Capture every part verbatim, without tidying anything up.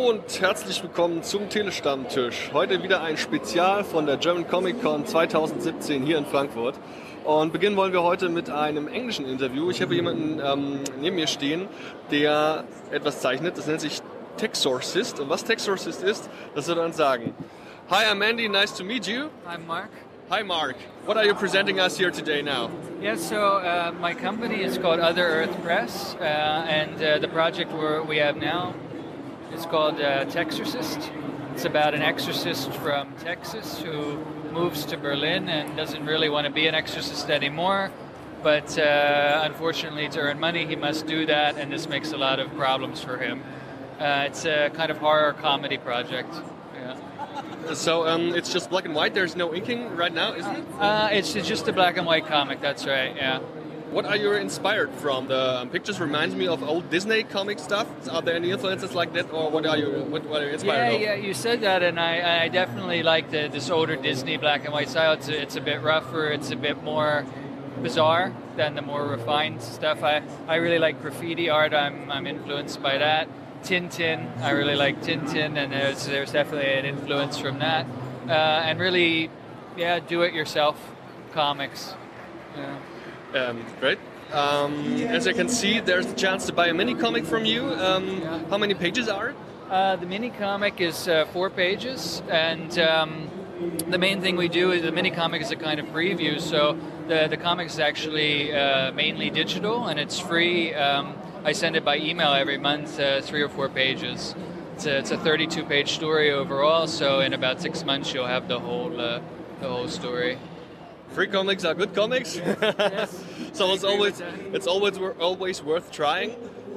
Hallo und herzlich willkommen zum Telestammtisch. Heute wieder ein Spezial von der German Comic Con zwanzig siebzehn hier in Frankfurt. Und beginnen wollen wir heute mit einem englischen Interview. Ich habe jemanden ähm, neben mir stehen, der etwas zeichnet. Das nennt sich Texorcist. Und was Texorcist ist, das soll er uns sagen. Hi, I'm Andy. Nice to meet you. I'm Mark. Hi, Mark. What are you presenting us here today now? Yeah, so uh, my company is called Other Earth Press, uh, and uh, the project we're, we have now is called uh, Texorcist. It's about an exorcist from Texas who moves to Berlin and doesn't really want to be an exorcist anymore, but uh, unfortunately to earn money he must do that, and this makes a lot of problems for him. Uh, it's a kind of horror comedy project. Yeah. So um, it's just black and white, there's no inking right now, isn't it? Uh, it's, it's just a black and white comic, that's right, yeah. What are you inspired from? The um, pictures remind me of old Disney comic stuff. Are there any influences like that, or what are you what, what are you inspired yeah, of? Yeah, you said that, and I, I definitely like the, this older Disney black and white style. It's a, it's a bit rougher, it's a bit more bizarre than the more refined stuff. I, I really like graffiti art. I'm I'm influenced by that. Tintin, I really like Tintin, and there's there's definitely an influence from that. Uh, and really, yeah, do-it-yourself comics. Yeah. Um, great. Um, as I can see, there's a chance to buy a mini comic from you. Um, Yeah. How many pages are it? Uh, the mini comic is uh, four pages, and um, the main thing we do is the mini comic is a kind of preview. So the the comic is actually uh, mainly digital, and it's free. Um, I send it by email every month, uh, three or four pages. It's a, it's a thirty-two page story overall. So in about six months, you'll have the whole uh, the whole story. Free comics are good comics. Yes. So it's I agree always with that. it's always wor- always worth trying.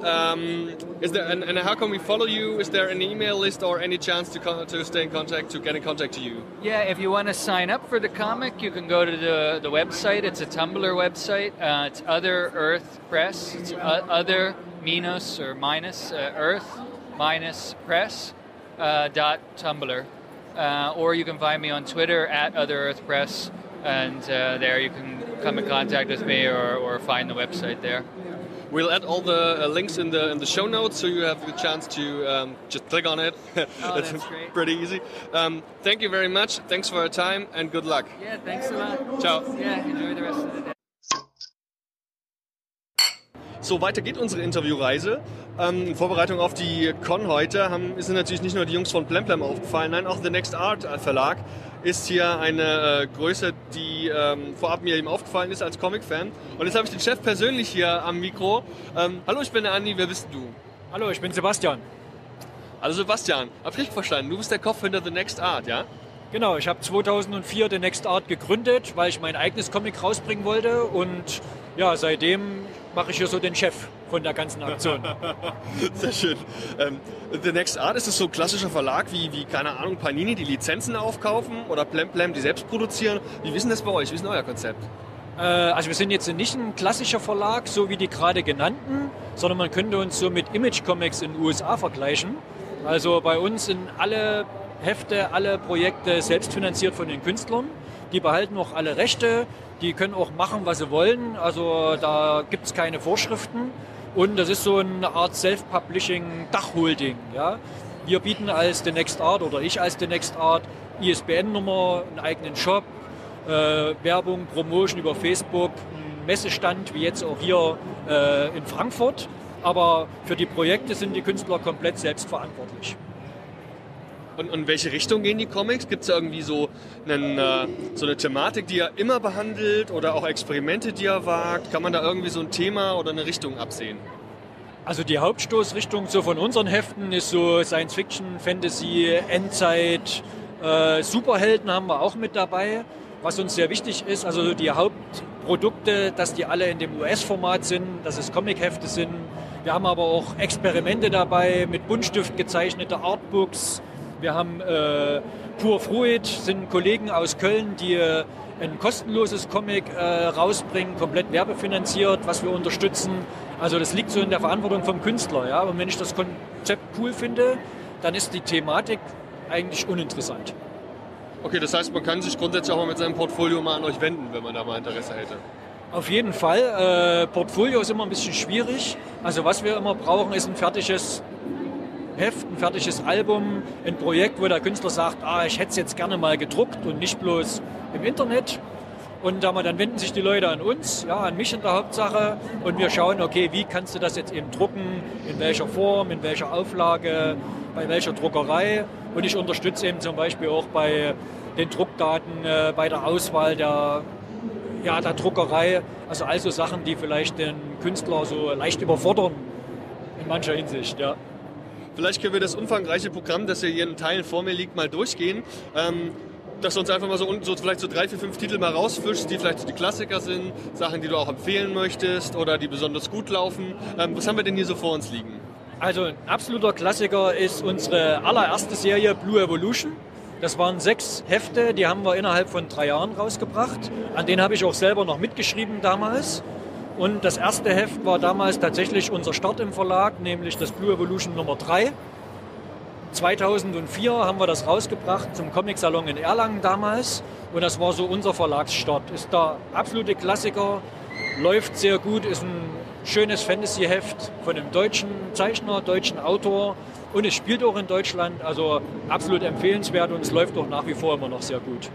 Um, is there and, and how can we follow you? Is there an email list or any chance to con- to stay in contact to get in contact to you? Yeah, if you want to sign up for the comic, you can go to the, the website. It's a Tumblr website. Uh, it's Other Earth Press. It's uh, Other minus or minus uh, Earth minus Press uh, dot Tumblr. Uh, or you can find me on Twitter at Other Earth Press, and uh, there you can come in contact with me or, or find the website there. We'll add all the uh, links in the in the show notes, so you have the chance to um, just click on it. Oh, that's great. Pretty easy. Um, thank you very much. Thanks for your time and good luck. Yeah, thanks a lot. Ciao. Yeah, enjoy the rest of the day. So, weiter geht unsere Interviewreise. Ähm, in Vorbereitung auf die Con heute haben, sind natürlich nicht nur die Jungs von Plemplem aufgefallen, nein, auch The Next Art Verlag ist hier eine äh, Größe, die ähm, vorab mir eben aufgefallen ist als Comic-Fan. Und jetzt habe ich den Chef persönlich hier am Mikro. Ähm, hallo, ich bin der Andi, wer bist du? Hallo, ich bin Sebastian. Also Sebastian, hab ich richtig verstanden, du bist der Kopf hinter The Next Art, ja? Genau, ich habe zweitausendvier The Next Art gegründet, weil ich mein eigenes Comic rausbringen wollte, und ja, seitdem mache ich hier so den Chef von der ganzen Aktion. Sehr schön. Ähm, The Next Art, ist es so ein klassischer Verlag wie, wie, keine Ahnung, Panini, die Lizenzen aufkaufen oder Plemplem, die selbst produzieren? Wie ist denn das bei euch? Wie ist denn euer Konzept? Äh, also wir sind jetzt nicht ein klassischer Verlag, so wie die gerade genannten, sondern man könnte uns so mit Image Comics in den U S A vergleichen. Also bei uns sind alle Hefte, alle Projekte selbstfinanziert von den Künstlern. Die behalten auch alle Rechte, die können auch machen, was sie wollen. Also da gibt es keine Vorschriften. Und das ist so eine Art Self-Publishing-Dachholding. Ja? Wir bieten als The Next Art oder ich als The Next Art I S B N-Nummer, einen eigenen Shop, äh, Werbung, Promotion über Facebook, einen Messestand, wie jetzt auch hier äh, in Frankfurt. Aber für die Projekte sind die Künstler komplett selbstverantwortlich. Und in welche Richtung gehen die Comics? Gibt es irgendwie so, einen, äh, so eine Thematik, die er immer behandelt oder auch Experimente, die er wagt? Kann man da irgendwie so ein Thema oder eine Richtung absehen? Also die Hauptstoßrichtung so von unseren Heften ist so Science Fiction, Fantasy, Endzeit, äh, Superhelden haben wir auch mit dabei, was uns sehr wichtig ist. Also die Hauptprodukte, dass die alle in dem U S-Format sind, dass es Comichefte sind. Wir haben aber auch Experimente dabei mit Buntstift gezeichnete Artbooks. Wir haben äh, Pur Fruit, sind Kollegen aus Köln, die äh, ein kostenloses Comic äh, rausbringen, komplett werbefinanziert, was wir unterstützen. Also das liegt so in der Verantwortung vom Künstler. Ja? Und wenn ich das Konzept cool finde, dann ist die Thematik eigentlich uninteressant. Okay, das heißt, man kann sich grundsätzlich auch mal mit seinem Portfolio mal an euch wenden, wenn man da mal Interesse hätte. Auf jeden Fall. Äh, Portfolio ist immer ein bisschen schwierig. Also was wir immer brauchen, ist ein fertiges Heft, ein fertiges Album, ein Projekt, wo der Künstler sagt, ah, ich hätte es jetzt gerne mal gedruckt und nicht bloß im Internet. Und dann wenden sich die Leute an uns, ja, an mich in der Hauptsache, und wir schauen, okay, wie kannst du das jetzt eben drucken, in welcher Form, in welcher Auflage, bei welcher Druckerei. Und ich unterstütze eben zum Beispiel auch bei den Druckdaten, äh, bei der Auswahl der, ja, der Druckerei, also all so Sachen, die vielleicht den Künstler so leicht überfordern in mancher Hinsicht, ja. Vielleicht können wir das umfangreiche Programm, das hier in Teilen vor mir liegt, mal durchgehen. Ähm dass du uns einfach mal so, so vielleicht so drei, vier, fünf Titel mal rausfischst, die vielleicht so die Klassiker sind, Sachen, die du auch empfehlen möchtest oder die besonders gut laufen. Ähm, was haben wir denn hier so vor uns liegen? Also ein absoluter Klassiker ist unsere allererste Serie Blue Evolution. Das waren sechs Hefte, die haben wir innerhalb von drei Jahren rausgebracht. An denen habe ich auch selber noch mitgeschrieben damals. Und das erste Heft war damals tatsächlich unser Start im Verlag, nämlich das Blue Evolution Nummer drei. zweitausendvier haben wir das rausgebracht zum Comic-Salon in Erlangen damals, und das war so unser Verlagsstart. Ist der absolute Klassiker, läuft sehr gut, ist ein schönes Fantasy-Heft von einem deutschen Zeichner, deutschen Autor, und es spielt auch in Deutschland, also absolut empfehlenswert, und es läuft auch nach wie vor immer noch sehr gut.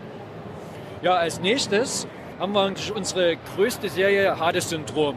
Ja, als nächstes haben wir unsere größte Serie, Hades-Syndrom.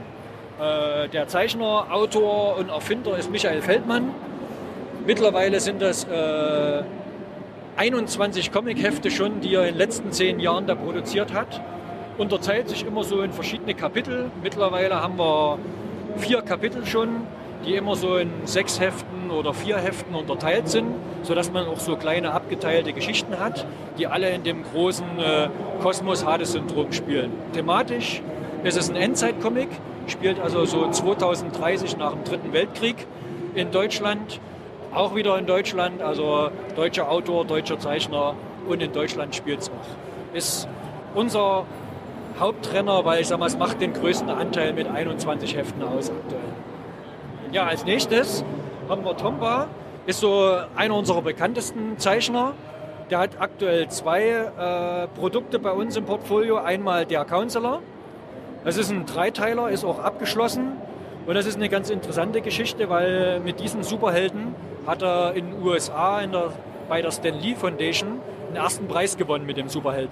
Äh, der Zeichner, Autor und Erfinder ist Michael Feldmann. Mittlerweile sind das äh, einundzwanzig Comic-Hefte schon, die er in den letzten zehn Jahren da produziert hat. Unterteilt sich immer so in verschiedene Kapitel. Mittlerweile haben wir vier Kapitel schon, die immer so in sechs Heften oder vier Heften unterteilt sind, sodass man auch so kleine abgeteilte Geschichten hat, die alle in dem großen äh, Kosmos Hades-Syndrom spielen. Thematisch ist es ein Endzeit-Comic, spielt also so zweitausenddreißig nach dem Dritten Weltkrieg in Deutschland. Auch wieder in Deutschland, also deutscher Autor, deutscher Zeichner, und in Deutschland spielt es auch. Ist unser Hauptrenner, weil ich sag mal, es macht den größten Anteil mit einundzwanzig Heften aus aktuell. Ja, als nächstes haben wir Tomba, ist so einer unserer bekanntesten Zeichner. Der hat aktuell zwei äh, Produkte bei uns im Portfolio. Einmal der Counselor, das ist ein Dreiteiler, ist auch abgeschlossen. Und das ist eine ganz interessante Geschichte, weil mit diesen Superhelden hat er in den U S A in der, bei der Stan Lee Foundation den ersten Preis gewonnen mit dem Superhelden.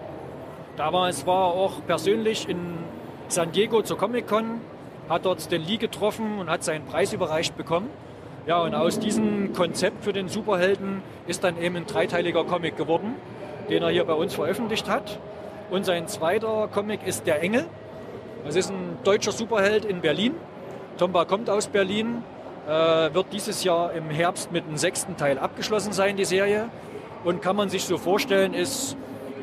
Damals war er auch persönlich in San Diego zur Comic-Con, hat dort Stan Lee getroffen und hat seinen Preis überreicht bekommen. Ja, und aus diesem Konzept für den Superhelden ist dann eben ein dreiteiliger Comic geworden, den er hier bei uns veröffentlicht hat. Und sein zweiter Comic ist Der Engel. Das ist ein deutscher Superheld in Berlin. Tomba kommt aus Berlin, äh, wird dieses Jahr im Herbst mit dem sechsten Teil abgeschlossen sein, die Serie. Und kann man sich so vorstellen, ist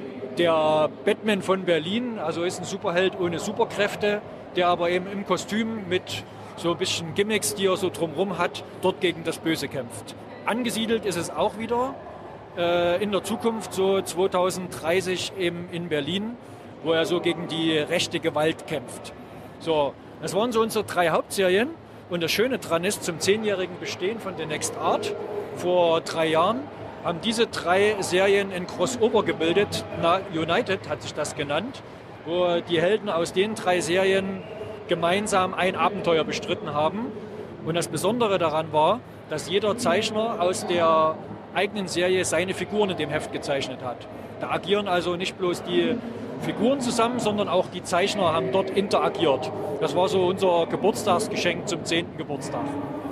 der Batman von Berlin, also ist ein Superheld ohne Superkräfte, der aber eben im Kostüm mit so ein bisschen Gimmicks, die er so drumherum hat, dort gegen das Böse kämpft. Angesiedelt ist es auch wieder äh, in der Zukunft, so zweitausenddreißig eben in Berlin, wo er so gegen die rechte Gewalt kämpft. So, das waren so unsere drei Hauptserien, und das Schöne daran ist, zum zehnjährigen Bestehen von The Next Art vor drei Jahren haben diese drei Serien ein Crossover gebildet. Na, United hat sich das genannt, wo die Helden aus den drei Serien gemeinsam ein Abenteuer bestritten haben. Und das Besondere daran war, dass jeder Zeichner aus der eigenen Serie seine Figuren in dem Heft gezeichnet hat. Da agieren also nicht bloß die Figuren zusammen, sondern auch die Zeichner haben dort interagiert. Das war so unser Geburtstagsgeschenk zum zehnten Geburtstag.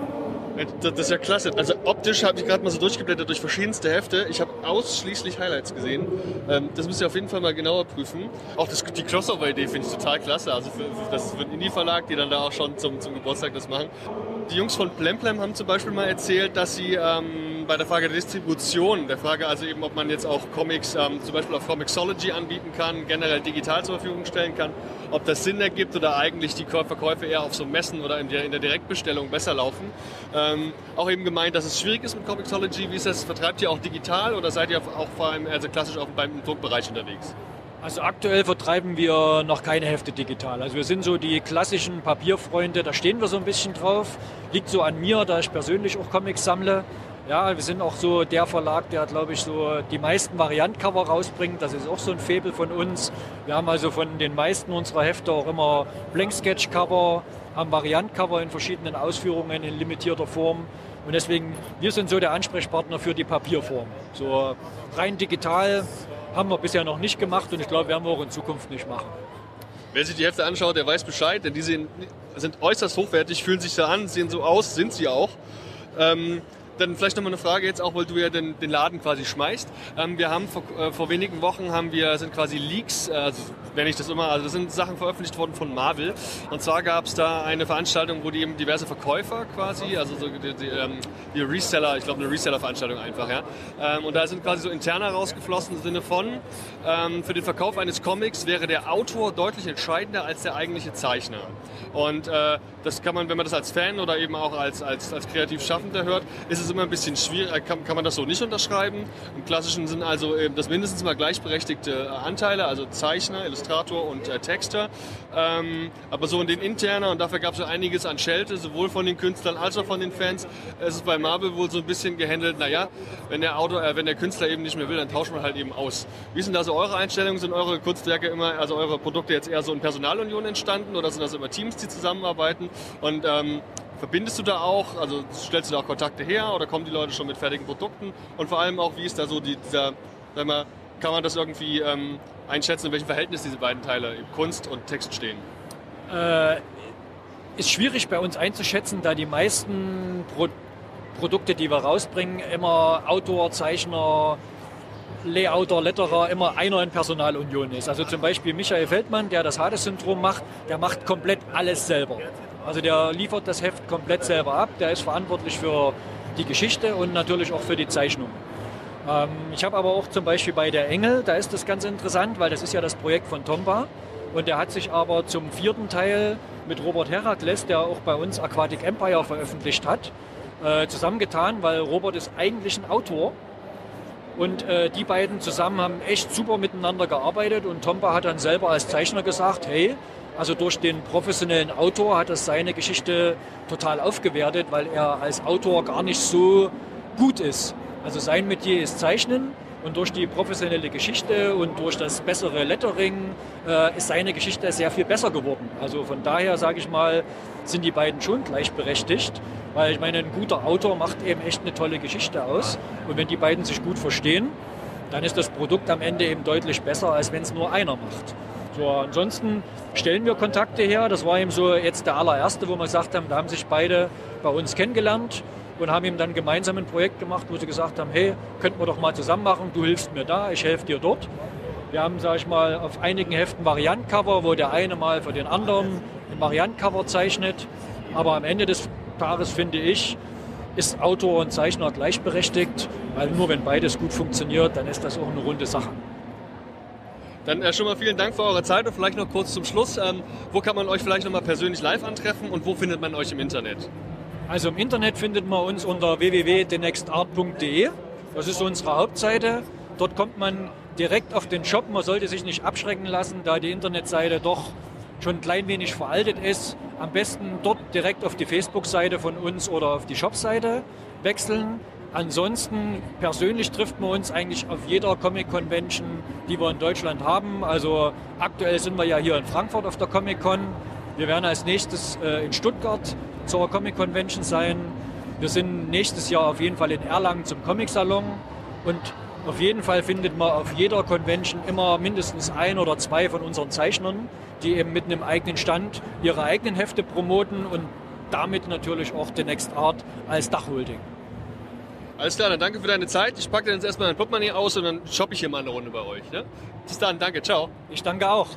Das ist ja klasse. Also optisch habe ich gerade mal so durchgeblättert durch verschiedenste Hefte. Ich habe ausschließlich Highlights gesehen. Das müsst ihr auf jeden Fall mal genauer prüfen. Auch das, die Crossover-Idee finde ich total klasse. Also für, das ist ein Indie-Verlag, die dann da auch schon zum, zum Geburtstag das machen. Die Jungs von Plemplem haben zum Beispiel mal erzählt, dass sie ähm, bei der Frage der Distribution, der Frage also eben, ob man jetzt auch Comics ähm, zum Beispiel auf Comixology anbieten kann, generell digital zur Verfügung stellen kann, ob das Sinn ergibt oder eigentlich die Verkäufe eher auf so Messen oder in der, in der Direktbestellung besser laufen. Ähm, auch eben gemeint, dass es schwierig ist mit Comixology. Wie ist das? Vertreibt ihr auch digital oder seid ihr auch vor allem also klassisch auch beim Druckbereich unterwegs? Also aktuell vertreiben wir noch keine Hefte digital. Also wir sind so die klassischen Papierfreunde, da stehen wir so ein bisschen drauf. Liegt so an mir, da ich persönlich auch Comics sammle. Ja, wir sind auch so der Verlag, der, glaube ich, so die meisten Variantcover rausbringt. Das ist auch so ein Faible von uns. Wir haben also von den meisten unserer Hefte auch immer Blank-Sketch-Cover, haben Variantcover in verschiedenen Ausführungen in limitierter Form. Und deswegen, wir sind so der Ansprechpartner für die Papierform. So rein digital haben wir bisher noch nicht gemacht und ich glaube, werden wir auch in Zukunft nicht machen. Wer sich die Hefte anschaut, der weiß Bescheid, denn die sehen, sind äußerst hochwertig, fühlen sich so an, sehen so aus, sind sie auch. Ähm, Dann vielleicht nochmal eine Frage jetzt auch, weil du ja den, den Laden quasi schmeißt. Ähm, wir haben vor, äh, vor wenigen Wochen haben wir, sind quasi Leaks, äh, also nenne ich das immer, also das sind Sachen veröffentlicht worden von Marvel. Und zwar gab es da eine Veranstaltung, wo die eben diverse Verkäufer quasi, also so die, die, ähm, die Reseller, ich glaube eine Reseller-Veranstaltung einfach, ja. Ähm, und da sind quasi so Interna rausgeflossen im Sinne von, ähm, für den Verkauf eines Comics wäre der Autor deutlich entscheidender als der eigentliche Zeichner. Und äh, das kann man, wenn man das als Fan oder eben auch als, als, als kreativ Schaffender hört, ist es immer ein bisschen schwierig, kann, kann man das so nicht unterschreiben. Im Klassischen sind also eben das mindestens mal gleichberechtigte Anteile, also Zeichner, Illustrator und äh, Texter. Ähm, aber so in den Interner, und dafür gab es so einiges an Schelte, sowohl von den Künstlern als auch von den Fans. Es ist bei Marvel wohl so ein bisschen gehandelt, naja, wenn der, Autor, äh, wenn der Künstler eben nicht mehr will, dann tauscht man halt eben aus. Wie sind da so eure Einstellungen? Sind eure Kunstwerke immer, also eure Produkte jetzt eher so in Personalunion entstanden oder sind das immer Teams, die zusammenarbeiten? Und ähm, verbindest du da auch, also stellst du da auch Kontakte her oder kommen die Leute schon mit fertigen Produkten? Und vor allem auch, wie ist da so die, dieser, sag mal, kann man das irgendwie ähm, einschätzen, in welchem Verhältnis diese beiden Teile, Kunst und Text stehen? Äh, ist schwierig bei uns einzuschätzen, da die meisten Pro- Produkte, die wir rausbringen, immer Autor, Zeichner, Layouter, Letterer, immer einer in Personalunion ist. Also zum Beispiel Michael Feldmann, der das Hades-Syndrom macht, der macht komplett alles selber. Also der liefert das Heft komplett selber ab, der ist verantwortlich für die Geschichte und natürlich auch für die Zeichnung. Ähm, ich habe aber auch zum Beispiel bei der Engel, da ist das ganz interessant, weil das ist ja das Projekt von Tomba und der hat sich aber zum vierten Teil mit Robert Herakles, der auch bei uns Aquatic Empire veröffentlicht hat, äh, zusammengetan, weil Robert ist eigentlich ein Autor. Und äh, die beiden zusammen haben echt super miteinander gearbeitet und Tomba hat dann selber als Zeichner gesagt, hey, also durch den professionellen Autor hat das seine Geschichte total aufgewertet, weil er als Autor gar nicht so gut ist. Also sein Metier ist Zeichnen und durch die professionelle Geschichte und durch das bessere Lettering äh, ist seine Geschichte sehr viel besser geworden. Also von daher, sage ich mal, sind die beiden schon gleichberechtigt. Weil ich meine, ein guter Autor macht eben echt eine tolle Geschichte aus. Und wenn die beiden sich gut verstehen, dann ist das Produkt am Ende eben deutlich besser, als wenn es nur einer macht. So, ansonsten stellen wir Kontakte her. Das war eben so jetzt der allererste, wo wir gesagt haben, da haben sich beide bei uns kennengelernt und haben eben dann gemeinsam ein Projekt gemacht, wo sie gesagt haben, hey, könnten wir doch mal zusammen machen, du hilfst mir da, ich helfe dir dort. Wir haben, sage ich mal, auf einigen Heften Variantcover, wo der eine mal für den anderen ein Variantcover zeichnet. Aber am Ende des Tages, finde ich, ist Autor und Zeichner gleichberechtigt, weil nur wenn beides gut funktioniert, dann ist das auch eine runde Sache. Dann äh, schon mal vielen Dank für eure Zeit und vielleicht noch kurz zum Schluss. Ähm, wo kann man euch vielleicht noch mal persönlich live antreffen und wo findet man euch im Internet? Also im Internet findet man uns unter w w w punkt the next art punkt d e. Das ist unsere Hauptseite. Dort kommt man direkt auf den Shop. Man sollte sich nicht abschrecken lassen, da die Internetseite doch schon ein klein wenig veraltet ist. Am besten dort direkt auf die Facebook-Seite von uns oder auf die Shop-Seite wechseln. Ansonsten persönlich trifft man uns eigentlich auf jeder Comic-Convention, die wir in Deutschland haben. Also aktuell sind wir ja hier in Frankfurt auf der Comic-Con. Wir werden als nächstes äh, in Stuttgart zur Comic-Convention sein. Wir sind nächstes Jahr auf jeden Fall in Erlangen zum Comic-Salon. Und auf jeden Fall findet man auf jeder Convention immer mindestens ein oder zwei von unseren Zeichnern, die eben mit einem eigenen Stand ihre eigenen Hefte promoten und damit natürlich auch The Next Art als Dachholding. Alles klar, dann danke für deine Zeit. Ich packe dann jetzt erstmal mein Portemonnaie aus und dann shoppe ich hier mal eine Runde bei euch. Ne? Bis dann, danke, ciao. Ich danke auch.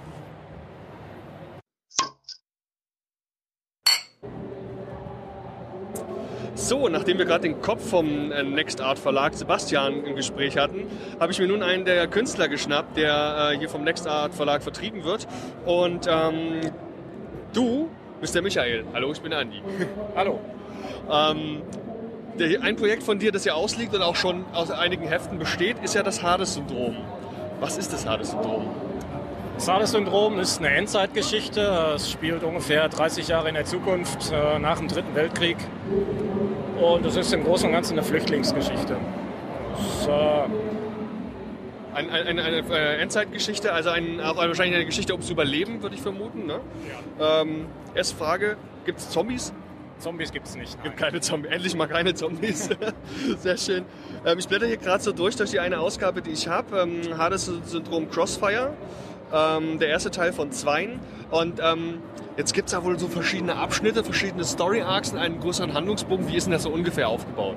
So, nachdem wir gerade den Kopf vom Next Art Verlag Sebastian im Gespräch hatten, habe ich mir nun einen der Künstler geschnappt, der äh, hier vom Next Art Verlag vertrieben wird. Und ähm, du bist der Michael. Hallo, ich bin der Andi. Hallo. ähm, der, ein Projekt von dir, das ja ausliegt und auch schon aus einigen Heften besteht, ist ja das Hades-Syndrom. Was ist das Hades-Syndrom? Das Hades-Syndrom ist eine Endzeitgeschichte. Es spielt ungefähr dreißig Jahre in der Zukunft, äh, nach dem Dritten Weltkrieg. Und es ist im Großen und Ganzen eine Flüchtlingsgeschichte. Das, äh ein, ein, eine eine äh, Endzeitgeschichte, also ein, auch wahrscheinlich eine Geschichte ums Überleben, würde ich vermuten. Ne? Ja. Ähm, erste Frage, gibt es Zombies? Zombies gibt es nicht. Nein. Gibt keine Zombies. Endlich mal keine Zombies. Sehr schön. Ähm, ich blätter hier gerade so durch, durch die eine Ausgabe, die ich habe. Ähm, Hades-Syndrom Crossfire. Ähm, der erste Teil von zweien. Und ähm, jetzt gibt es da wohl so verschiedene Abschnitte, verschiedene Story-Arcs und einen größeren Handlungsbogen. Wie ist denn das so ungefähr aufgebaut?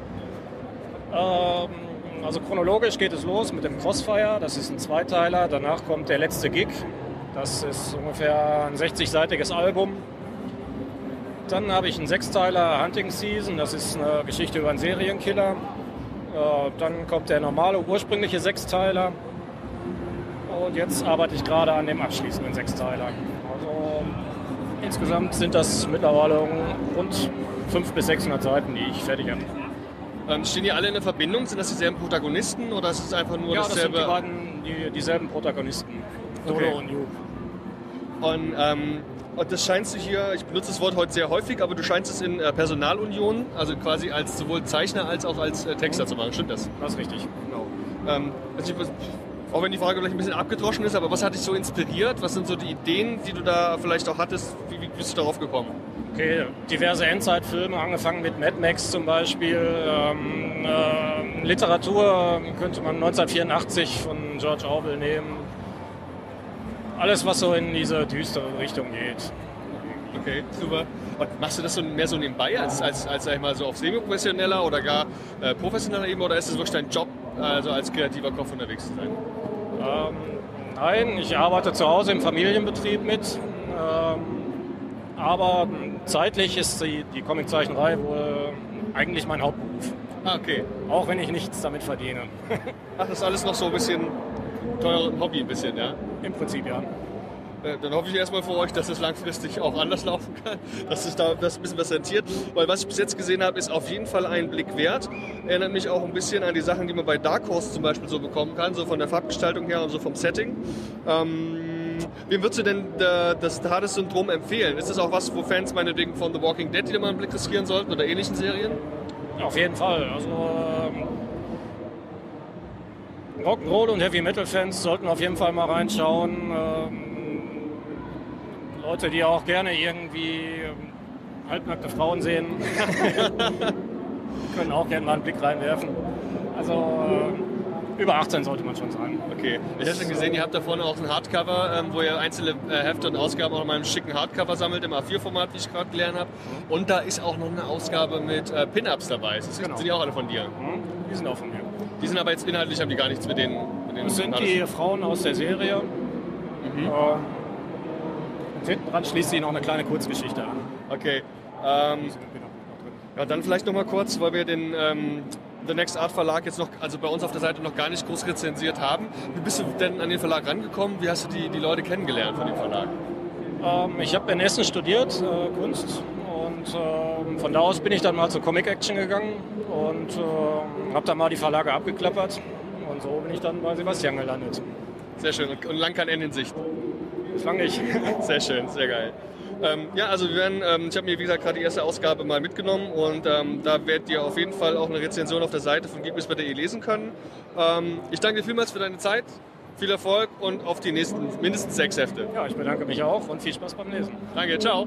Ähm, also chronologisch geht es los mit dem Crossfire. Das ist ein Zweiteiler. Danach kommt der letzte Gig. Das ist ungefähr ein sechzig-seitiges Album. Dann habe ich einen Sechsteiler Hunting Season. Das ist eine Geschichte über einen Serienkiller. Äh, dann kommt der normale, ursprüngliche Sechsteiler. Und jetzt arbeite ich gerade an dem abschließenden Sechsteiler. Also insgesamt sind das mittlerweile rund fünfhundert bis sechshundert Seiten, die ich fertig habe. Ähm, stehen die alle in der Verbindung? Sind das dieselben Protagonisten oder ist es einfach nur ja, dasselbe? Ja, das sind die beiden, die, dieselben Protagonisten. Dodo Okay. und Hugh. Und, ähm, und das scheinst du hier, ich benutze das Wort heute sehr häufig, aber du scheinst es in äh, Personalunion, also quasi als sowohl Zeichner als auch als äh, Texter zu machen. Stimmt das? Das ist richtig. Genau. Ähm, also ich, auch wenn die Frage vielleicht ein bisschen abgedroschen ist, aber was hat dich so inspiriert? Was sind so die Ideen, die du da vielleicht auch hattest? Wie, wie bist du darauf gekommen? Okay, diverse Endzeitfilme, angefangen mit Mad Max zum Beispiel. Ähm, äh, Literatur könnte man neunzehnhundertvierundachtzig von George Orwell nehmen. Alles, was so in diese düstere Richtung geht. Okay, super. Und machst du das so mehr so nebenbei, als, als, als sag ich mal, so auf semi-professioneller oder gar äh, professioneller Ebene, oder ist es wirklich dein Job, also als kreativer Kopf unterwegs zu sein? Ähm, nein, ich arbeite zu Hause im Familienbetrieb mit. Ähm, aber zeitlich ist die, die Comiczeichnerei wohl eigentlich mein Hauptberuf. Ah, okay. Auch wenn ich nichts damit verdiene. Ach, das ist alles noch so ein bisschen teuer Hobby, ein bisschen, ja? Im Prinzip, ja. Dann hoffe ich erstmal für euch, dass es langfristig auch anders laufen kann, dass sich da das ein bisschen was rentiert. Weil was ich bis jetzt gesehen habe, ist auf jeden Fall einen Blick wert. Erinnert mich auch ein bisschen an die Sachen, die man bei Dark Horse zum Beispiel so bekommen kann, so von der Farbgestaltung her und so vom Setting. Ähm, wem würdest du denn äh, das Hades-Syndrom empfehlen? Ist das auch was, wo Fans meinetwegen von The Walking Dead wieder mal einen Blick riskieren sollten oder ähnlichen Serien? Auf jeden Fall. Also ähm, Rock'n'Roll und Heavy Metal Fans sollten auf jeden Fall mal reinschauen. Ähm, Leute, die auch gerne irgendwie ähm, halbnackte Frauen sehen, können auch gerne mal einen Blick reinwerfen. Also äh, über achtzehn sollte man schon sein. Okay. Ich habe schon gesehen, ihr habt da vorne auch ein Hardcover, ähm, wo ihr einzelne äh, Hefte und Ausgaben auch in meinem schicken Hardcover sammelt, im A vier Format, wie ich gerade gelernt habe. Und da ist auch noch eine Ausgabe mit äh, Pin-Ups dabei. Das Genau. Sind die auch alle von dir? Mhm. Die sind auch von mir. Die sind aber jetzt inhaltlich, haben die gar nichts mit denen. Mit denen Das sind alles. die Frauen aus der Serie. Mhm. Äh, und hinten dran schließt sie noch eine kleine Kurzgeschichte an. Okay. Ähm, ja, dann vielleicht noch mal kurz, weil wir den ähm, The Next Art Verlag jetzt noch, also bei uns auf der Seite noch gar nicht groß rezensiert haben. Wie bist du denn an den Verlag rangekommen? Wie hast du die, die Leute kennengelernt von dem Verlag? Ähm, ich habe in Essen studiert, äh, Kunst. Und ähm, von da aus bin ich dann mal zur Comic Action gegangen und äh, habe dann mal die Verlage abgeklappert. Und so bin ich dann bei Sebastian gelandet. Sehr schön. Und, und lang kein Ende in Sicht. Bislang nicht. Sehr schön, sehr geil. Ähm, ja, also wir werden, ähm, ich habe mir wie gesagt gerade die erste Ausgabe mal mitgenommen und ähm, da werdet ihr auf jeden Fall auch eine Rezension auf der Seite von geekbiz punkt de lesen können. Ähm, ich danke dir vielmals für deine Zeit, viel Erfolg und auf die nächsten mindestens sechs Hefte. Ja, ich bedanke mich auch und viel Spaß beim Lesen. Danke, ciao.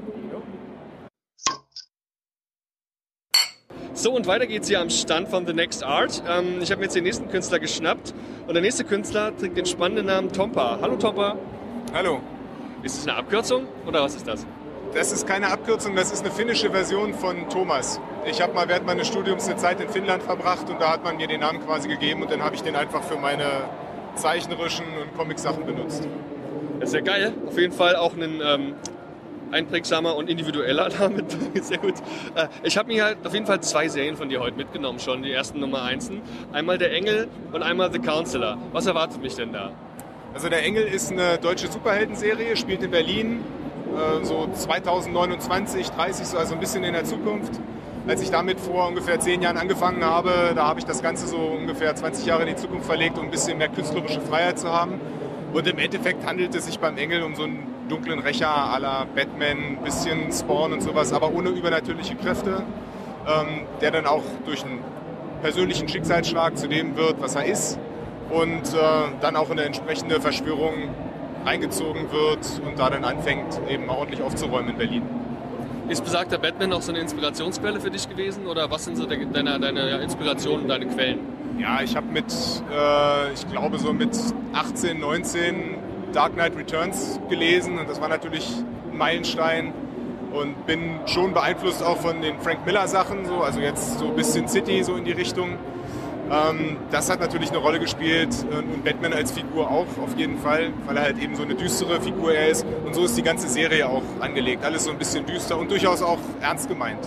So, und weiter geht's hier am Stand von The Next Art. Ähm, ich habe mir jetzt den nächsten Künstler geschnappt und der nächste Künstler trägt den spannenden Namen Tompa. Hallo Tompa. Hallo. Ist das eine Abkürzung oder was ist das? Das ist keine Abkürzung, das ist eine finnische Version von Thomas. Ich habe mal während meines Studiums eine Zeit in Finnland verbracht und da hat man mir den Namen quasi gegeben und dann habe ich den einfach für meine zeichnerischen und Comic-Sachen benutzt. Das ist ja geil. Auf jeden Fall auch ein ähm, einprägsamer und individueller Name. Sehr gut. Äh, ich habe mir halt auf jeden Fall zwei Serien von dir heute mitgenommen schon, die ersten Nummer einsen. Einmal Der Engel und einmal The Counselor. Was erwartet mich denn da? Also Der Engel ist eine deutsche Superheldenserie, spielt in Berlin, äh, so zweitausendneunundzwanzig, dreißig, so also ein bisschen in der Zukunft. Als ich damit vor ungefähr zehn Jahren angefangen habe, da habe ich das Ganze so ungefähr zwanzig Jahre in die Zukunft verlegt, um ein bisschen mehr künstlerische Freiheit zu haben. Und im Endeffekt handelt es sich beim Engel um so einen dunklen Rächer à la Batman, ein bisschen Spawn und sowas, aber ohne übernatürliche Kräfte, ähm, der dann auch durch einen persönlichen Schicksalsschlag zu dem wird, was er ist. Und äh, dann auch in eine entsprechende Verschwörung reingezogen wird und da dann anfängt, eben ordentlich aufzuräumen in Berlin. Ist besagter Batman auch so eine Inspirationsquelle für dich gewesen oder was sind so de- deine, deine Inspirationen, deine Quellen? Ja, ich habe mit, äh, ich glaube so mit achtzehn, neunzehn Dark Knight Returns gelesen und das war natürlich ein Meilenstein und bin schon beeinflusst auch von den Frank Miller Sachen, so, also jetzt so ein bisschen City so in die Richtung. Ähm, das hat natürlich eine Rolle gespielt und Batman als Figur auch auf jeden Fall, weil er halt eben so eine düstere Figur er ist und so ist die ganze Serie auch angelegt. Alles so ein bisschen düster und durchaus auch ernst gemeint.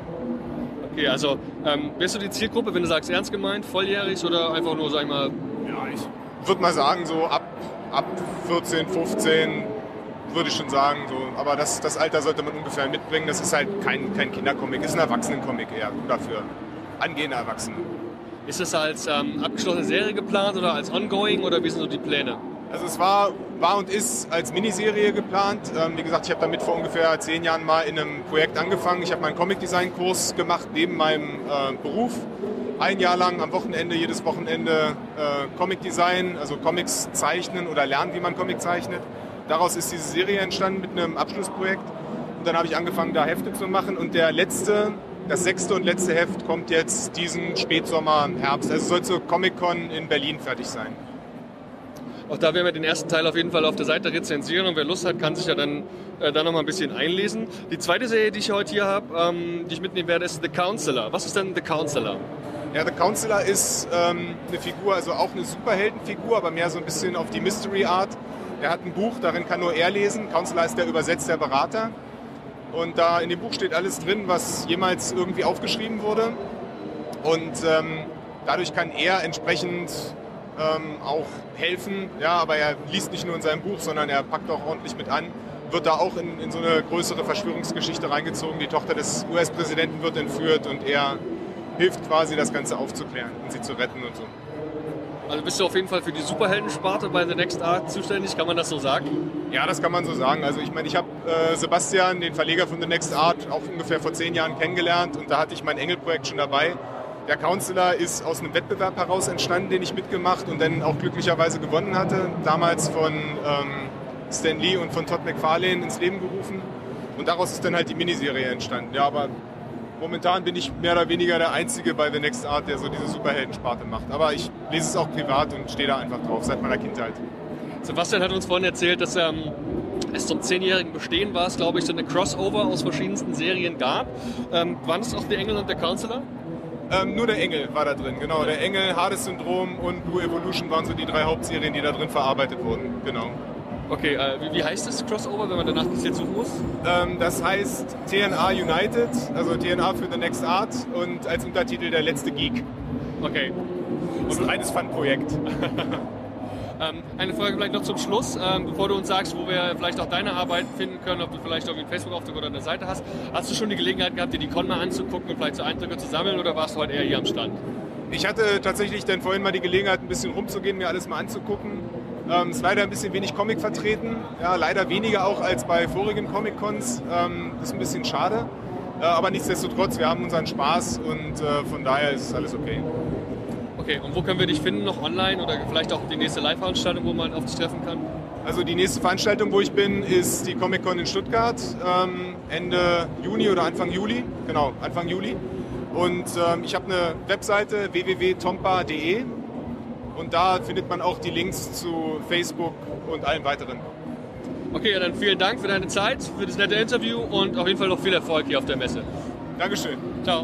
Okay, also ähm, bist du die Zielgruppe, wenn du sagst ernst gemeint, volljährig oder einfach nur, sag ich mal... Ja, ich würde mal sagen so ab, ab vierzehn, fünfzehn würde ich schon sagen, so. Aber das, das Alter sollte man ungefähr mitbringen. Das ist halt kein, kein Kindercomic, ist ein Erwachsenencomic eher dafür. Angehende Erwachsene. Ist es als ähm, abgeschlossene Serie geplant oder als Ongoing oder wie sind so die Pläne? Also es war, war und ist als Miniserie geplant. Ähm, wie gesagt, ich habe damit vor ungefähr zehn Jahren mal in einem Projekt angefangen. Ich habe meinen Comic-Design-Kurs gemacht neben meinem äh, Beruf. Ein Jahr lang am Wochenende, jedes Wochenende äh, Comic-Design, also Comics zeichnen oder lernen, wie man Comic zeichnet. Daraus ist diese Serie entstanden mit einem Abschlussprojekt. Und dann habe ich angefangen, da Hefte zu machen. Und der letzte... Das sechste und letzte Heft kommt jetzt diesen Spätsommer, Herbst. Also soll zur Comic-Con in Berlin fertig sein. Auch da werden wir den ersten Teil auf jeden Fall auf der Seite rezensieren und wer Lust hat, kann sich ja dann äh, da noch mal ein bisschen einlesen. Die zweite Serie, die ich heute hier habe, ähm, die ich mitnehmen werde, ist The Counselor. Was ist denn The Counselor? Ja, The Counselor ist ähm, eine Figur, also auch eine Superheldenfigur, aber mehr so ein bisschen auf die Mystery-Art. Er hat ein Buch, darin kann nur er lesen. Counselor ist der Übersetzer, der Berater. Und da in dem Buch steht alles drin, was jemals irgendwie aufgeschrieben wurde. Und ähm, dadurch kann er entsprechend ähm, auch helfen. Ja, aber er liest nicht nur in seinem Buch, sondern er packt auch ordentlich mit an. Wird da auch in, in so eine größere Verschwörungsgeschichte reingezogen. Die Tochter des U S-Präsidenten wird entführt und er hilft quasi, das Ganze aufzuklären und sie zu retten und so. Also bist du auf jeden Fall für die Superheldensparte bei The Next Art zuständig, kann man das so sagen? Ja, das kann man so sagen. Also ich meine, ich habe äh, Sebastian, den Verleger von The Next Art, auch ungefähr vor zehn Jahren kennengelernt und da hatte ich mein Engel-Projekt schon dabei. Der Counselor ist aus einem Wettbewerb heraus entstanden, den ich mitgemacht und dann auch glücklicherweise gewonnen hatte. Damals von ähm, Stan Lee und von Todd McFarlane ins Leben gerufen und daraus ist dann halt die Miniserie entstanden. Ja, aber momentan bin ich mehr oder weniger der Einzige bei The Next Art, der so diese Superheldensparte macht. Aber ich lese es auch privat und stehe da einfach drauf, seit meiner Kindheit. Sebastian hat uns vorhin erzählt, dass ähm, es zum zehnjährigen Bestehen war, es glaube ich, so eine Crossover aus verschiedensten Serien gab. Ähm, waren es auch der Engel und der Counselor? Ähm, nur der Engel war da drin, genau. Der Engel, Hades-Syndrom und Blue Evolution waren so die drei Hauptserien, die da drin verarbeitet wurden, genau. Okay, äh, wie, wie heißt das Crossover, wenn man danach das jetzt suchen muss? Ähm, das heißt T N A United, also T N A für The Next Art und als Untertitel Der letzte Geek. Okay. Das ist ein reines Fun-Projekt. ähm, eine Frage vielleicht noch zum Schluss, ähm, bevor du uns sagst, wo wir vielleicht auch deine Arbeiten finden können, ob du vielleicht irgendwie einen Facebook-Auftritt oder eine Seite hast. Hast du schon die Gelegenheit gehabt, dir die Con mal anzugucken und vielleicht so Eindrücke zu sammeln oder warst du heute eher hier am Stand? Ich hatte tatsächlich dann vorhin mal die Gelegenheit, ein bisschen rumzugehen, mir alles mal anzugucken. Ähm, ist leider ein bisschen wenig Comic vertreten, ja, leider weniger auch als bei vorigen Comic-Cons. Ähm, das ist ein bisschen schade, äh, aber nichtsdestotrotz, wir haben unseren Spaß und äh, von daher ist alles okay. Okay, und wo können wir dich finden, noch online oder vielleicht auch die nächste Live-Veranstaltung, wo man auf dich treffen kann? Also die nächste Veranstaltung, wo ich bin, ist die Comic-Con in Stuttgart, ähm, Ende Juni oder Anfang Juli, genau, Anfang Juli. Und ähm, ich habe eine Webseite w w w punkt tompa punkt d e. Und da findet man auch die Links zu Facebook und allem weiteren. Okay, dann vielen Dank für deine Zeit, für das nette Interview und auf jeden Fall noch viel Erfolg hier auf der Messe. Dankeschön. Ciao.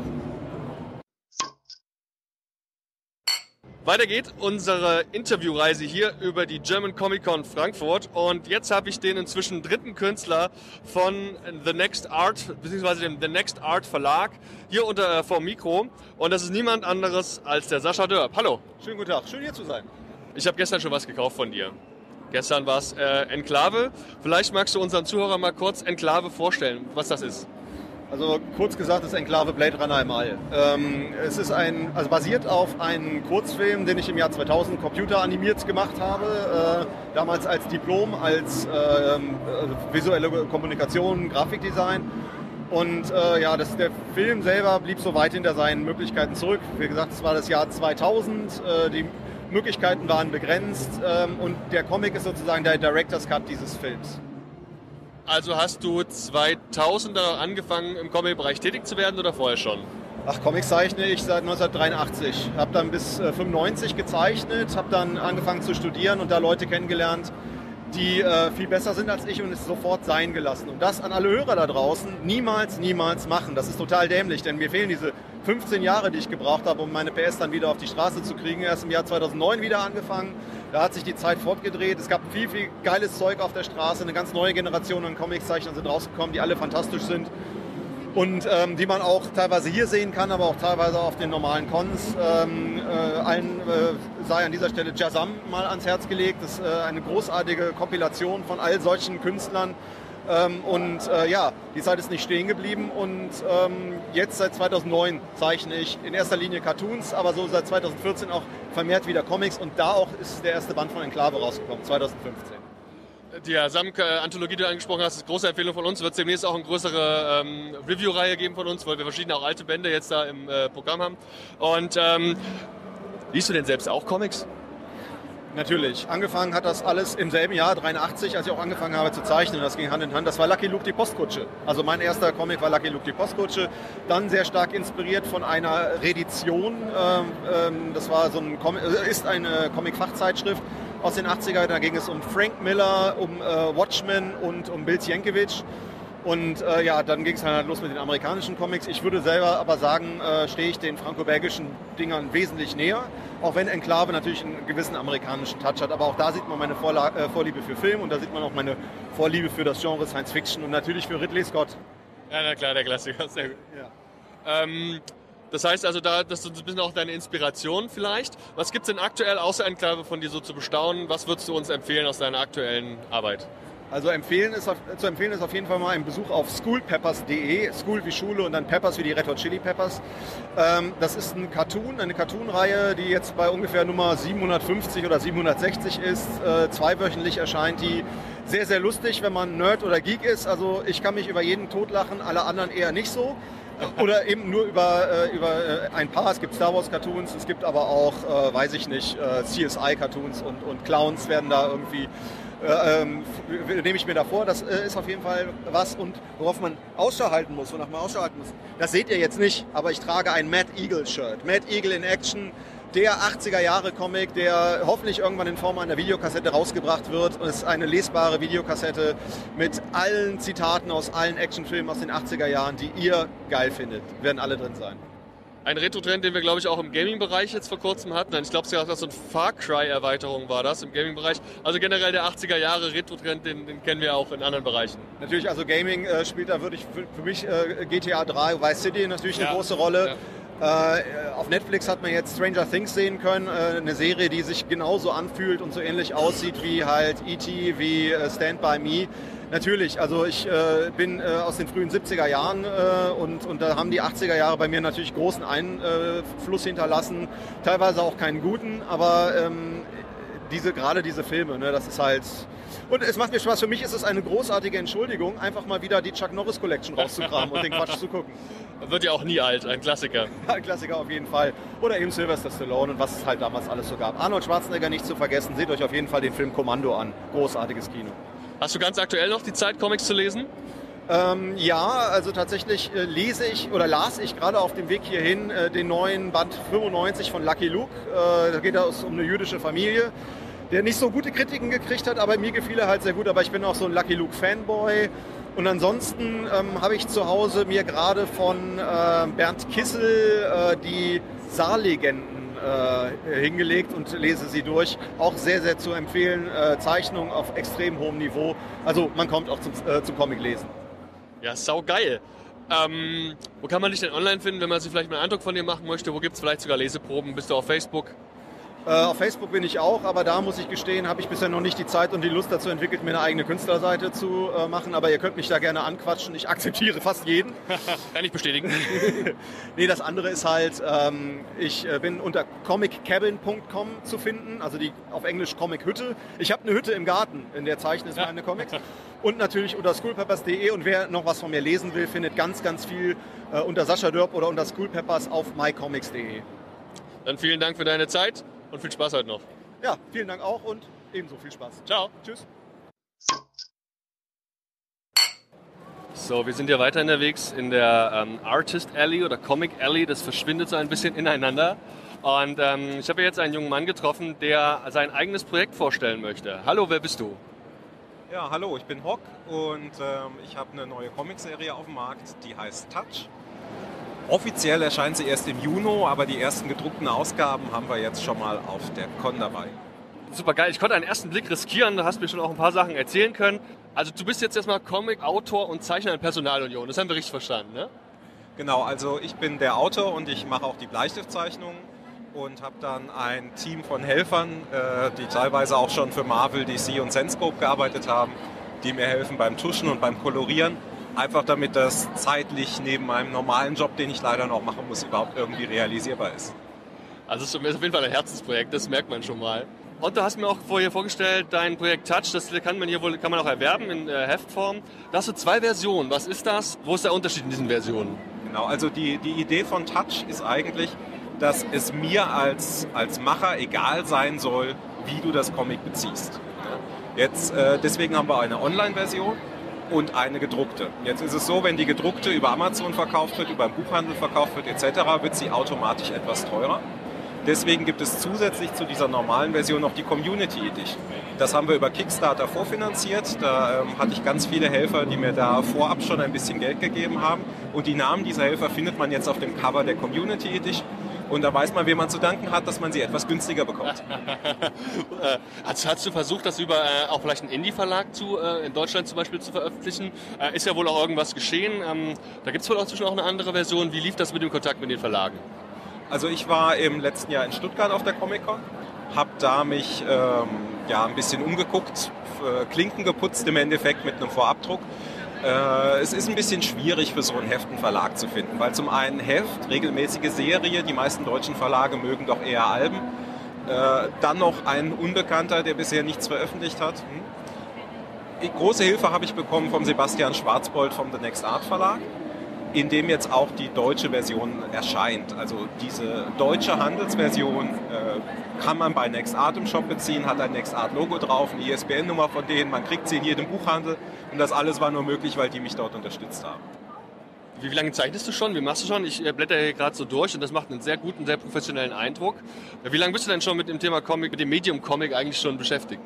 Weiter geht unsere Interviewreise hier über die German Comic Con Frankfurt und jetzt habe ich den inzwischen dritten Künstler von The Next Art, beziehungsweise dem The Next Art Verlag, hier unter äh, vor dem Mikro und das ist niemand anderes als der Sascha Dörp. Hallo. Schönen guten Tag, schön hier zu sein. Ich habe gestern schon was gekauft von dir. Gestern war es äh, Enklave. Vielleicht magst du unseren Zuhörern mal kurz Enklave vorstellen, was das ist. Also kurz gesagt ist Enklave Blade Runner im All. Ähm, es ist ein, also basiert auf einem Kurzfilm, den ich im Jahr zweitausend computeranimiert gemacht habe. Äh, damals als Diplom, als äh, visuelle Kommunikation, Grafikdesign. Und äh, ja, das, der Film selber blieb so weit hinter seinen Möglichkeiten zurück. Wie gesagt, es war das Jahr zweitausend. Äh, die Möglichkeiten waren begrenzt. Ähm, und der Comic ist sozusagen der Director's Cut dieses Films. Also hast du zweitausender angefangen im Comic-Bereich tätig zu werden oder vorher schon? Ach, Comics zeichne ich seit neunzehnhundertdreiundachtzig. Habe dann bis äh, fünfundneunzig gezeichnet, habe dann angefangen zu studieren und da Leute kennengelernt, die äh, viel besser sind als ich und es sofort sein gelassen. Und das an alle Hörer da draußen niemals, niemals machen. Das ist total dämlich, denn mir fehlen diese fünfzehn Jahre, die ich gebraucht habe, um meine P S dann wieder auf die Straße zu kriegen. Erst im Jahr zweitausendneun wieder angefangen. Da hat sich die Zeit fortgedreht. Es gab viel, viel geiles Zeug auf der Straße. Eine ganz neue Generation an Comicszeichnern sind rausgekommen, die alle fantastisch sind. Und ähm, die man auch teilweise hier sehen kann, aber auch teilweise auf den normalen Cons. Ähm, äh, allen äh, sei an dieser Stelle Jazam mal ans Herz gelegt. Das ist äh, eine großartige Kompilation von all solchen Künstlern. Ähm, und äh, ja, die Zeit ist nicht stehen geblieben. Und ähm, jetzt seit zweitausendneun zeichne ich in erster Linie Cartoons, aber so seit zweitausendvierzehn auch vermehrt wieder Comics. Und da auch ist der erste Band von Enklave rausgekommen, zweitausendfünfzehn. Die ja, Sam-Anthologie, die du angesprochen hast, ist eine große Empfehlung von uns. Wird es demnächst auch eine größere ähm, Review-Reihe geben von uns, weil wir verschiedene auch alte Bände jetzt da im äh, Programm haben. Und ähm, liest du denn selbst auch Comics? Natürlich. Angefangen hat das alles im selben Jahr, dreiundachtzig, als ich auch angefangen habe zu zeichnen. Das ging Hand in Hand. Das war Lucky Luke, die Postkutsche. Also mein erster Comic war Lucky Luke, die Postkutsche. Dann sehr stark inspiriert von einer Reedition. Ähm, das war so ein Com- ist eine Comic-Fachzeitschrift aus den achtziger. Da ging es um Frank Miller, um äh, Watchmen und um Bill Sienkiewicz. Und äh, ja, dann ging es halt los mit den amerikanischen Comics. Ich würde selber aber sagen, äh, stehe ich den franco-belgischen Dingern wesentlich näher. Auch wenn Enklave natürlich einen gewissen amerikanischen Touch hat. Aber auch da sieht man meine Vorla- äh, Vorliebe für Film und da sieht man auch meine Vorliebe für das Genre Science Fiction und natürlich für Ridley Scott. Ja, na klar, der Klassiker. Sehr gut. Ja. Ähm, das heißt also, da, das ist ein bisschen auch deine Inspiration vielleicht. Was gibt es denn aktuell außer Enklave von dir so zu bestaunen? Was würdest du uns empfehlen aus deiner aktuellen Arbeit? Also empfehlen ist auf, zu empfehlen ist auf jeden Fall mal ein Besuch auf school peppers punkt de, School wie Schule und dann Peppers wie die Red Hot Chili Peppers. Ähm, das ist ein Cartoon, eine Cartoon-Reihe, die jetzt bei ungefähr Nummer siebenhundertfünfzig oder siebenhundertsechzig ist. Äh, zweiwöchentlich erscheint die. Sehr, sehr lustig, wenn man Nerd oder Geek ist. Also ich kann mich über jeden totlachen, alle anderen eher nicht so. Oder eben nur über, äh, über äh, ein paar. Es gibt Star Wars Cartoons, es gibt aber auch, äh, weiß ich nicht, äh, C S I Cartoons und, und Clowns werden da irgendwie... Äh, ähm, nehme ich mir da vor, das äh, ist auf jeden Fall was und worauf man Ausschau halten muss, wonach man Ausschau halten muss. Das seht ihr jetzt nicht, aber ich trage ein Mad Eagle Shirt. Mad Eagle in Action, der achtziger Jahre Comic, der hoffentlich irgendwann in Form einer Videokassette rausgebracht wird. Und es ist eine lesbare Videokassette mit allen Zitaten aus allen Actionfilmen aus den achtziger Jahren, die ihr geil findet. Werden alle drin sein. Ein Retro-Trend, den wir, glaube ich, auch im Gaming-Bereich jetzt vor kurzem hatten. Ich glaube, so eine Far Cry-Erweiterung war das im Gaming-Bereich. Also generell der achtziger Jahre Retro-Trend, den, den kennen wir auch in anderen Bereichen. Natürlich, also Gaming äh, spielt da wirklich für, für mich äh, G T A drei, Vice City natürlich eine ja. große Rolle. Ja. Äh, auf Netflix hat man jetzt Stranger Things sehen können, äh, eine Serie, die sich genauso anfühlt und so ähnlich aussieht wie halt E T, wie äh, Stand By Me. Natürlich, also ich äh, bin äh, aus den frühen siebziger Jahren äh, und, und da haben die achtziger Jahre bei mir natürlich großen Einfluss hinterlassen, teilweise auch keinen guten, aber ähm, diese, gerade diese Filme, ne, das ist halt... Und es macht mir Spaß, für mich ist es eine großartige Entschuldigung, einfach mal wieder die Chuck Norris Collection rauszukramen und den Quatsch zu gucken. Wird ja auch nie alt, ein Klassiker. Ein Klassiker auf jeden Fall. Oder eben Sylvester Stallone und was es halt damals alles so gab. Arnold Schwarzenegger nicht zu vergessen, seht euch auf jeden Fall den Film Kommando an. Großartiges Kino. Hast du ganz aktuell noch die Zeit, Comics zu lesen? Ähm, ja, also tatsächlich äh, lese ich oder las ich gerade auf dem Weg hierhin äh, den neuen Band fünfundneunzig von Lucky Luke. Äh, da geht es um eine jüdische Familie, der nicht so gute Kritiken gekriegt hat, aber mir gefiel er halt sehr gut. Aber ich bin auch so ein Lucky Luke Fanboy. Und ansonsten ähm, habe ich zu Hause mir gerade von äh, Bernd Kissel äh, die Saarlegenden Äh, hingelegt und lese sie durch. Auch sehr, sehr zu empfehlen. Äh, Zeichnung auf extrem hohem Niveau. Also man kommt auch zum, äh, zum Comic lesen. Ja, saugeil. Ähm, wo kann man dich denn online finden, wenn man sich vielleicht mal einen Eindruck von dir machen möchte? Wo gibt es vielleicht sogar Leseproben? Bist du auf Facebook? Äh, auf Facebook bin ich auch, aber da muss ich gestehen, habe ich bisher noch nicht die Zeit und die Lust dazu entwickelt, mir eine eigene Künstlerseite zu äh, machen. Aber ihr könnt mich da gerne anquatschen. Ich akzeptiere fast jeden. Kann ich bestätigen. Nee, das andere ist halt, ähm, ich äh, bin unter comic cabin punkt com zu finden, also die auf Englisch Comic-Hütte. Ich habe eine Hütte im Garten, in der zeichne ich ja. meine Comics. Und natürlich unter school peppers punkt de. Und wer noch was von mir lesen will, findet ganz, ganz viel äh, unter Sascha Dörp oder unter schoolpeppers auf my comics punkt de. Dann vielen Dank für deine Zeit. Und viel Spaß heute noch. Ja, vielen Dank auch und ebenso viel Spaß. Ciao. Tschüss. So, wir sind ja weiter unterwegs in der ähm, Artist Alley oder Comic Alley. Das verschwindet so ein bisschen ineinander. Und ähm, ich habe jetzt einen jungen Mann getroffen, der sein eigenes Projekt vorstellen möchte. Hallo, wer bist du? Ja, hallo, ich bin Hock und ähm, ich habe eine neue Comicserie auf dem Markt, die heißt Touch. Offiziell erscheint sie erst im Juni, aber die ersten gedruckten Ausgaben haben wir jetzt schon mal auf der Con dabei. Super geil, ich konnte einen ersten Blick riskieren, du hast mir schon auch ein paar Sachen erzählen können. Also du bist jetzt erstmal Comic, Autor und Zeichner in Personalunion, das haben wir richtig verstanden, ne? Genau, also ich bin der Autor und ich mache auch die Bleistiftzeichnungen und habe dann ein Team von Helfern, äh, die teilweise auch schon für Marvel, D C und Senscope gearbeitet haben, die mir helfen beim Tuschen und beim Kolorieren. Einfach damit das zeitlich neben meinem normalen Job, den ich leider noch machen muss, überhaupt irgendwie realisierbar ist. Also es ist auf jeden Fall ein Herzensprojekt, das merkt man schon mal. Und du hast mir auch vorher vorgestellt, dein Projekt Touch, das kann man hier wohl kann man auch erwerben in äh, Heftform. Da hast du zwei Versionen. Was ist das? Wo ist der Unterschied in diesen Versionen? Genau, also die, die Idee von Touch ist eigentlich, dass es mir als, als Macher egal sein soll, wie du das Comic beziehst. Jetzt, äh, deswegen haben wir eine Online-Version und eine gedruckte. Jetzt ist es so, wenn die gedruckte über Amazon verkauft wird, über den Buchhandel verkauft wird et cetera, wird sie automatisch etwas teurer. Deswegen gibt es zusätzlich zu dieser normalen Version noch die Community Edition. Das haben wir über Kickstarter vorfinanziert. Da ähm, hatte ich ganz viele Helfer, die mir da vorab schon ein bisschen Geld gegeben haben. Und die Namen dieser Helfer findet man jetzt auf dem Cover der Community Edition. Und da weiß man, wem man zu danken hat, dass man sie etwas günstiger bekommt. hast, hast du versucht, das über äh, auch vielleicht einen Indie-Verlag zu, äh, in Deutschland zum Beispiel zu veröffentlichen? Äh, ist ja wohl auch irgendwas geschehen. Ähm, da gibt es wohl auch zwischen auch eine andere Version. Wie lief das mit dem Kontakt mit den Verlagen? Also ich war im letzten Jahr in Stuttgart auf der Comic-Con, habe da mich ähm, ja, ein bisschen umgeguckt, äh, Klinken geputzt im Endeffekt mit einem Vorabdruck. Äh, es ist ein bisschen schwierig für so einen Heft einen Verlag zu finden, weil zum einen Heft, regelmäßige Serie, die meisten deutschen Verlage mögen doch eher Alben, äh, dann noch ein Unbekannter, der bisher nichts veröffentlicht hat. Hm. Große Hilfe habe ich bekommen vom Sebastian Schwarzbold vom The Next Art Verlag, in dem jetzt auch die deutsche Version erscheint. Also diese deutsche Handelsversion äh, kann man bei Next Art im Shop beziehen, hat ein Next Art Logo drauf, eine I S B N-Nummer von denen, man kriegt sie in jedem Buchhandel und das alles war nur möglich, weil die mich dort unterstützt haben. Wie, wie lange zeichnest du schon? Wie machst du schon? Ich äh, blätter hier gerade so durch und das macht einen sehr guten, sehr professionellen Eindruck. Wie lange bist du denn schon mit dem Thema Comic, mit dem Medium Comic eigentlich schon beschäftigt?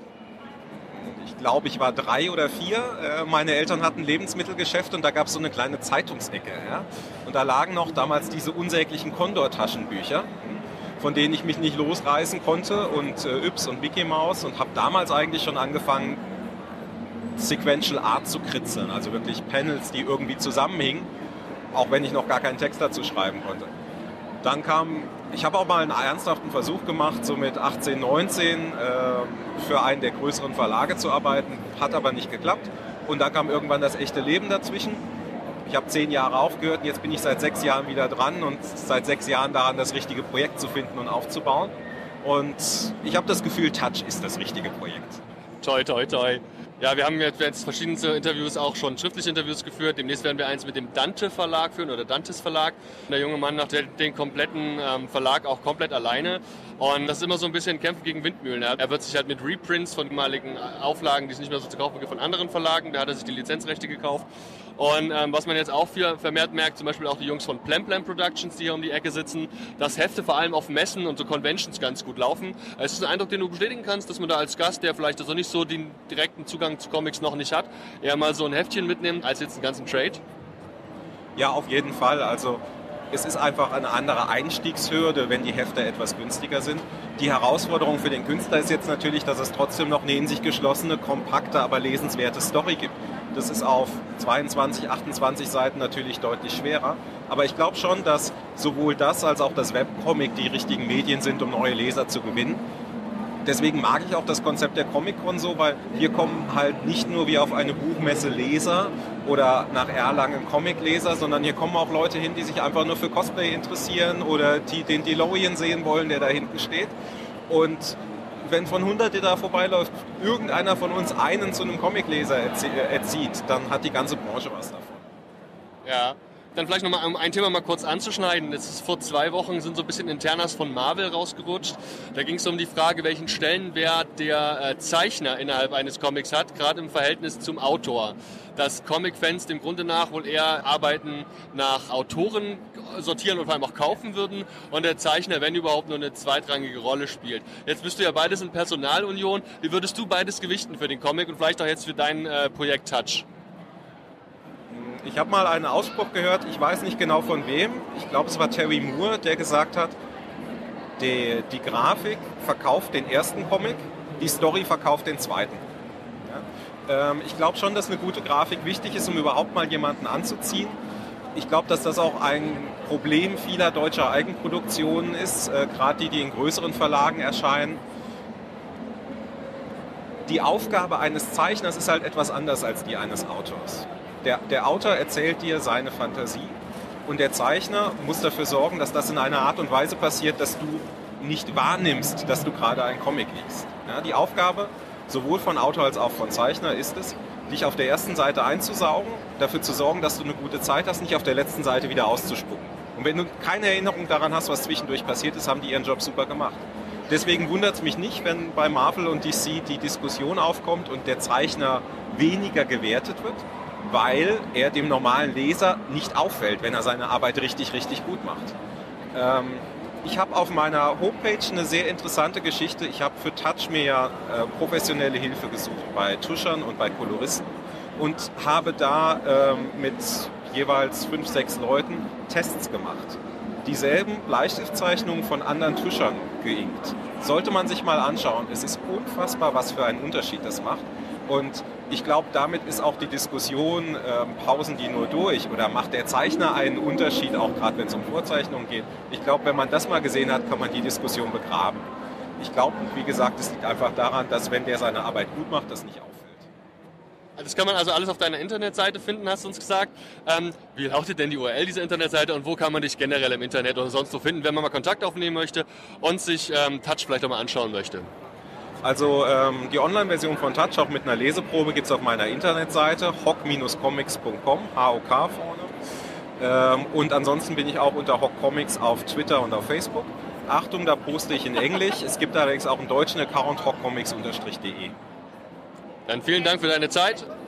Ich glaube, ich war drei oder vier. Meine Eltern hatten ein Lebensmittelgeschäft und da gab es so eine kleine Zeitungsecke. Ja? Und da lagen noch damals diese unsäglichen Condor-Taschenbücher, von denen ich mich nicht losreißen konnte, und äh, Yps und Mickey Mouse, und habe damals eigentlich schon angefangen, Sequential Art zu kritzeln. Also wirklich Panels, die irgendwie zusammenhingen, auch wenn ich noch gar keinen Text dazu schreiben konnte. Dann kam, ich habe auch mal einen ernsthaften Versuch gemacht, so mit achtzehn, neunzehn äh, für einen der größeren Verlage zu arbeiten, hat aber nicht geklappt. Und dann kam irgendwann das echte Leben dazwischen. Ich habe zehn Jahre aufgehört und jetzt bin ich seit sechs Jahren wieder dran und seit sechs Jahren daran, das richtige Projekt zu finden und aufzubauen. Und ich habe das Gefühl, Touch ist das richtige Projekt. Toi, toi, toi. Ja, wir haben jetzt verschiedenste Interviews, auch schon schriftliche Interviews geführt. Demnächst werden wir eins mit dem Dante Verlag führen oder Dantes Verlag. Der junge Mann macht den kompletten ähm, Verlag auch komplett alleine. Und das ist immer so ein bisschen Kämpfen gegen Windmühlen. Er wird sich halt mit Reprints von ehemaligen Auflagen, die es nicht mehr so zu kaufen gibt, von anderen Verlagen, da hat er sich die Lizenzrechte gekauft. Und ähm, was man jetzt auch viel vermehrt merkt, zum Beispiel auch die Jungs von Plam Plam Productions, die hier um die Ecke sitzen, dass Hefte vor allem auf Messen und so Conventions ganz gut laufen. Es ist ein Eindruck, den du bestätigen kannst, dass man da als Gast, der vielleicht also nicht so den direkten Zugang zu Comics noch nicht hat, eher mal so ein Heftchen mitnimmt, als jetzt einen ganzen Trade. Ja, auf jeden Fall. Also es ist einfach eine andere Einstiegshürde, wenn die Hefte etwas günstiger sind. Die Herausforderung für den Künstler ist jetzt natürlich, dass es trotzdem noch eine in sich geschlossene, kompakte, aber lesenswerte Story gibt. Das ist auf zweiundzwanzig, achtundzwanzig Seiten natürlich deutlich schwerer. Aber ich glaube schon, dass sowohl das als auch das Webcomic die richtigen Medien sind, um neue Leser zu gewinnen. Deswegen mag ich auch das Konzept der Comic-Con so, weil hier kommen halt nicht nur wie auf eine Buchmesse Leser oder nach Erlangen Comic-Leser, sondern hier kommen auch Leute hin, die sich einfach nur für Cosplay interessieren oder die den DeLorean sehen wollen, der da hinten steht. Und wenn von hundert, der da vorbeiläuft, irgendeiner von uns einen zu einem Comicleser erzieht, dann hat die ganze Branche was davon. Ja, Dann vielleicht nochmal, um ein Thema mal kurz anzuschneiden. Es ist vor zwei Wochen sind so ein bisschen Internas von Marvel rausgerutscht. Da ging es um die Frage, welchen Stellenwert der äh, Zeichner innerhalb eines Comics hat, gerade im Verhältnis zum Autor. Dass Comic-Fans dem Grunde nach wohl eher Arbeiten nach Autoren sortieren und vor allem auch kaufen würden und der Zeichner, wenn überhaupt, nur eine zweitrangige Rolle spielt. Jetzt bist du ja beides in Personalunion. Wie würdest du beides gewichten für den Comic und vielleicht auch jetzt für dein äh, Projekt Touch? Ich habe mal einen Ausspruch gehört, ich weiß nicht genau von wem, ich glaube es war Terry Moore, der gesagt hat, die, die Grafik verkauft den ersten Comic, die Story verkauft den zweiten. Ja? Ähm, ich glaube schon, dass eine gute Grafik wichtig ist, um überhaupt mal jemanden anzuziehen. Ich glaube, dass das auch ein Problem vieler deutscher Eigenproduktionen ist, äh, gerade die, die in größeren Verlagen erscheinen. Die Aufgabe eines Zeichners ist halt etwas anders als die eines Autors. Der, der Autor erzählt dir seine Fantasie und der Zeichner muss dafür sorgen, dass das in einer Art und Weise passiert, dass du nicht wahrnimmst, dass du gerade einen Comic liest. Ja, die Aufgabe sowohl von Autor als auch von Zeichner ist es, dich auf der ersten Seite einzusaugen, dafür zu sorgen, dass du eine gute Zeit hast, nicht auf der letzten Seite wieder auszuspucken. Und wenn du keine Erinnerung daran hast, was zwischendurch passiert ist, haben die ihren Job super gemacht. Deswegen wundert es mich nicht, wenn bei Marvel und D C die Diskussion aufkommt und der Zeichner weniger gewertet wird, weil er dem normalen Leser nicht auffällt, wenn er seine Arbeit richtig, richtig gut macht. Ähm, ich habe auf meiner Homepage eine sehr interessante Geschichte. Ich habe für Touch mir ja äh, professionelle Hilfe gesucht bei Tuschern und bei Koloristen und habe da ähm, mit jeweils fünf, sechs Leuten Tests gemacht. Dieselben Bleistiftzeichnungen von anderen Tuschern geinkt. Sollte man sich mal anschauen. Es ist unfassbar, was für einen Unterschied das macht. Und ich glaube, damit ist auch die Diskussion, ähm, pausen die nur durch oder macht der Zeichner einen Unterschied, auch gerade wenn es um Vorzeichnungen geht. Ich glaube, wenn man das mal gesehen hat, kann man die Diskussion begraben. Ich glaube, wie gesagt, es liegt einfach daran, dass wenn der seine Arbeit gut macht, das nicht auffällt. Das kann man also alles auf deiner Internetseite finden, hast du uns gesagt. Ähm, wie lautet denn die U R L dieser Internetseite und wo kann man dich generell im Internet oder sonst so finden, wenn man mal Kontakt aufnehmen möchte und sich ähm, Touch vielleicht auch mal anschauen möchte? Also ähm, die Online-Version von Touch, auch mit einer Leseprobe, gibt es auf meiner Internetseite hock comics punkt com, H O K vorne. Ähm, und ansonsten bin ich auch unter Hock Comics auf Twitter und auf Facebook. Achtung, da poste ich in Englisch. Es gibt allerdings auch einen deutschen Account, hock comics punkt de. Dann vielen Dank für deine Zeit